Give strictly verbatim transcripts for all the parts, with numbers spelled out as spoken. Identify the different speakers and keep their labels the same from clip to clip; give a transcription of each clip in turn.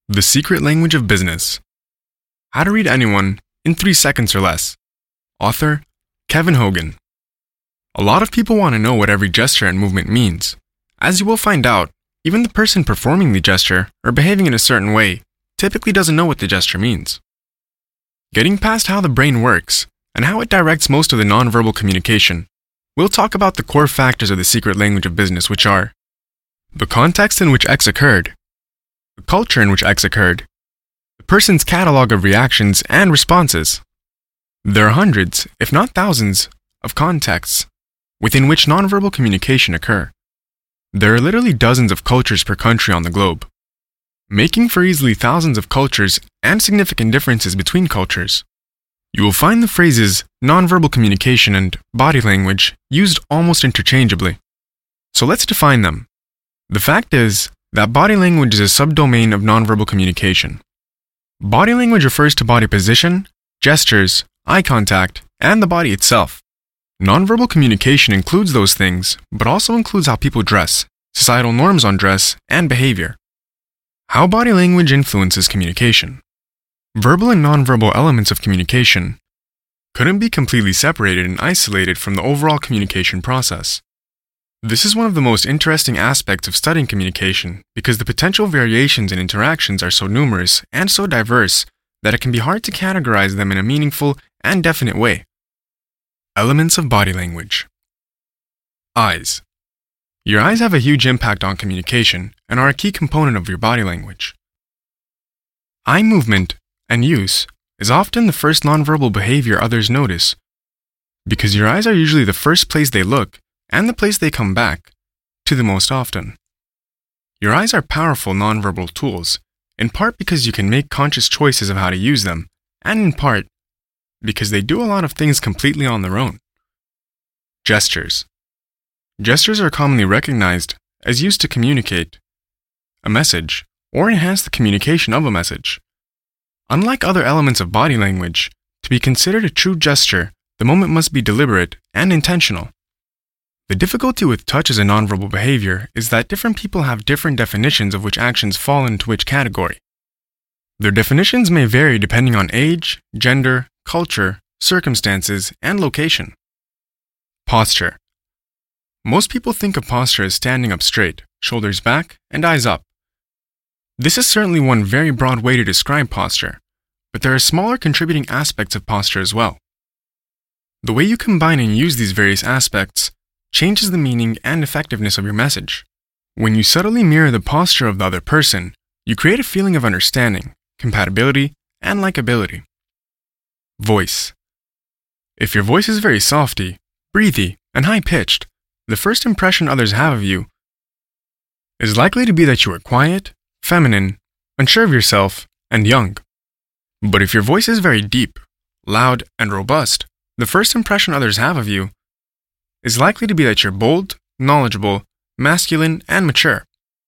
Speaker 1: The Secret Language of Business. How to Read Anyone in three seconds or less. Author, Kevin Hogan. A lot of people want to know what every gesture and movement means. As you will find out, even the person performing the gesture or behaving in a certain way typically doesn't know what the gesture means. Getting past how the brain works and how it directs most of the nonverbal communication, we'll talk about the core factors of the secret language of business, which are the context in which X occurred, the culture in which X occurred, the person's catalog of reactions and responses. There are hundreds, if not thousands, of contexts within which nonverbal communication occur. There are literally dozens of cultures per country on the globe, making for easily thousands of cultures and significant differences between cultures. You will find the phrases nonverbal communication and body language used almost interchangeably. So let's define them. The fact is that body language is a subdomain of nonverbal communication. Body language refers to body position, gestures, eye contact, and the body itself. Nonverbal communication includes those things, but also includes how people dress, societal norms on dress, and behavior. How body language influences communication. Verbal and nonverbal elements of communication couldn't be completely separated and isolated from the overall communication process. This is one of the most interesting aspects of studying communication because the potential variations in interactions are so numerous and so diverse that it can be hard to categorize them in a meaningful and definite way. Elements of body language. Eyes. Your eyes have a huge impact on communication and are a key component of your body language. Eye movement and use is often the first nonverbal behavior others notice because your eyes are usually the first place they look and the place they come back to the most often. Your eyes are powerful nonverbal tools, in part because you can make conscious choices of how to use them, and in part because they do a lot of things completely on their own. Gestures. Gestures are commonly recognized as used to communicate a message or enhance the communication of a message. Unlike other elements of body language, to be considered a true gesture, the movement must be deliberate and intentional. The difficulty with touch as a nonverbal behavior is that different people have different definitions of which actions fall into which category. Their definitions may vary depending on age, gender, culture, circumstances, and location. Posture. Most people think of posture as standing up straight, shoulders back, and eyes up. This is certainly one very broad way to describe posture, but there are smaller contributing aspects of posture as well. The way you combine and use these various aspects changes the meaning and effectiveness of your message. When you subtly mirror the posture of the other person, you create a feeling of understanding, compatibility, and likability. Voice. If your voice is very softy, breathy, and high-pitched, the first impression others have of you is likely to be that you are quiet, feminine, unsure of yourself, and young. But if your voice is very deep, loud, and robust, the first impression others have of you is likely to be that you're bold, knowledgeable, masculine, and mature.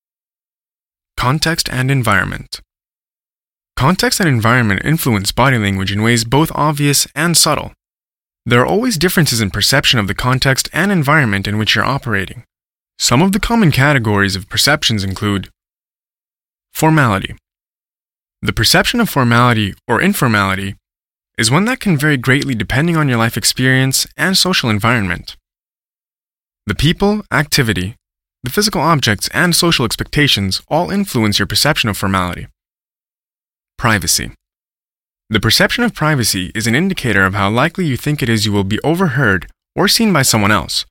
Speaker 1: Context and environment. Context and environment influence body language in ways both obvious and subtle. There are always differences in perception of the context and environment in which you're operating. Some of the common categories of perceptions include formality. The perception of formality or informality is one that can vary greatly depending on your life experience and social environment. The people, activity, the physical objects, and social expectations all influence your perception of formality. Privacy. The perception of privacy is an indicator of how likely you think it is you will be overheard or seen by someone else.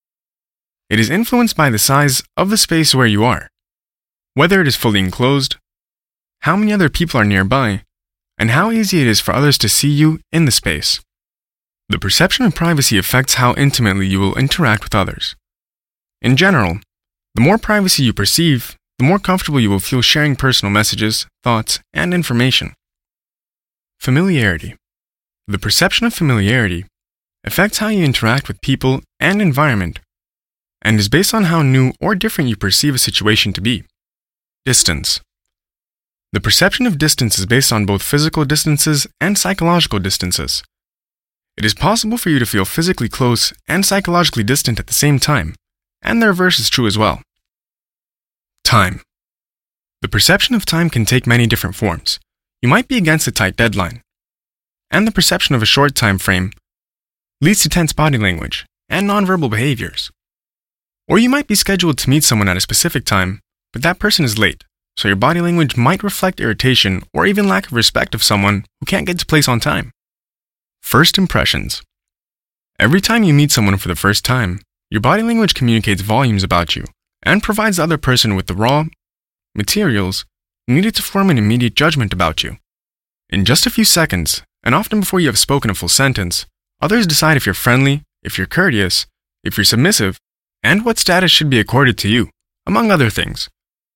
Speaker 1: It is influenced by the size of the space where you are, whether it is fully enclosed, how many other people are nearby, and how easy it is for others to see you in the space. The perception of privacy affects how intimately you will interact with others. In general, the more privacy you perceive, the more comfortable you will feel sharing personal messages, thoughts, and information. Familiarity. The perception of familiarity affects how you interact with people and environment, and is based on how new or different you perceive a situation to be. Distance. The perception of distance is based on both physical distances and psychological distances. It is possible for you to feel physically close and psychologically distant at the same time, and the reverse is true as well. Time. The perception of time can take many different forms. You might be against a tight deadline, and the perception of a short time frame leads to tense body language and nonverbal behaviors. Or you might be scheduled to meet someone at a specific time, but that person is late, so your body language might reflect irritation or even lack of respect of someone who can't get to place on time. First impressions. Every time you meet someone for the first time, your body language communicates volumes about you and provides the other person with the raw materials needed to form an immediate judgment about you. In just a few seconds, and often before you have spoken a full sentence, others decide if you're friendly, if you're courteous, if you're submissive, and what status should be accorded to you, among other things.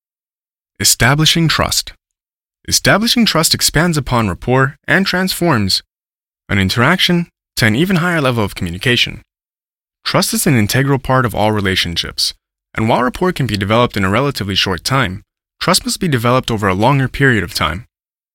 Speaker 1: Establishing trust. Establishing trust expands upon rapport and transforms an interaction to an even higher level of communication. Trust is an integral part of all relationships, and while rapport can be developed in a relatively short time, trust must be developed over a longer period of time.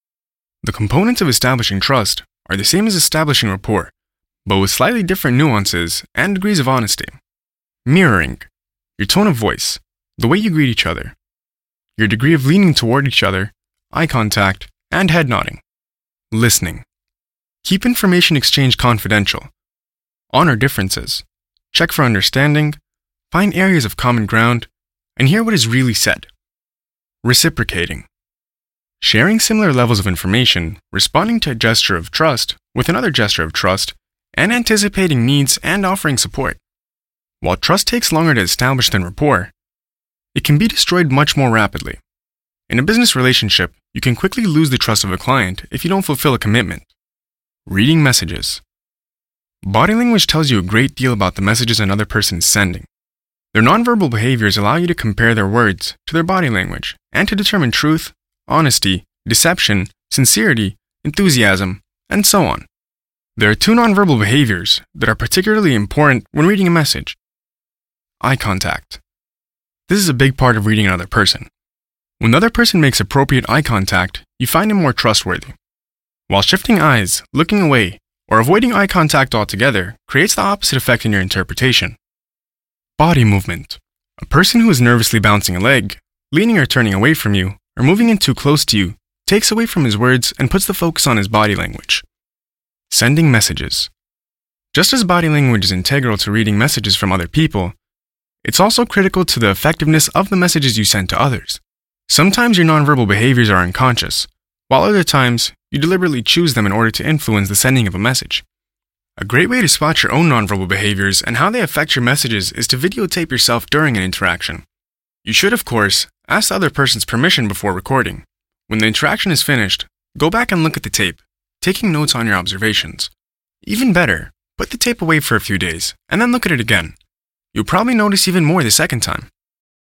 Speaker 1: The components of establishing trust are the same as establishing rapport, but with slightly different nuances and degrees of honesty. Mirroring, your tone of voice, the way you greet each other, your degree of leaning toward each other, eye contact, and head nodding. Listening, keep information exchange confidential. Honor differences, check for understanding, find areas of common ground, and hear what is really said. Reciprocating, sharing similar levels of information, responding to a gesture of trust with another gesture of trust, and anticipating needs and offering support. While trust takes longer to establish than rapport, it can be destroyed much more rapidly. In a business relationship, you can quickly lose the trust of a client if you don't fulfill a commitment. Reading messages. Body language tells you a great deal about the messages another person is sending. Their nonverbal behaviors allow you to compare their words to their body language and to determine truth, honesty, deception, sincerity, enthusiasm, and so on. There are two nonverbal behaviors that are particularly important when reading a message. Eye contact. This is a big part of reading another person. When the other person makes appropriate eye contact, you find him more trustworthy. While shifting eyes, looking away, or avoiding eye contact altogether creates the opposite effect in your interpretation. Body movement. A person who is nervously bouncing a leg, leaning or turning away from you, or moving in too close to you, takes away from his words and puts the focus on his body language. Sending messages. Just as body language is integral to reading messages from other people, it's also critical to the effectiveness of the messages you send to others. Sometimes your nonverbal behaviors are unconscious, while other times you deliberately choose them in order to influence the sending of a message. A great way to spot your own nonverbal behaviors and how they affect your messages is to videotape yourself during an interaction. You should, of course, ask the other person's permission before recording. When the interaction is finished, go back and look at the tape, taking notes on your observations. Even better, put the tape away for a few days and then look at it again. You'll probably notice even more the second time.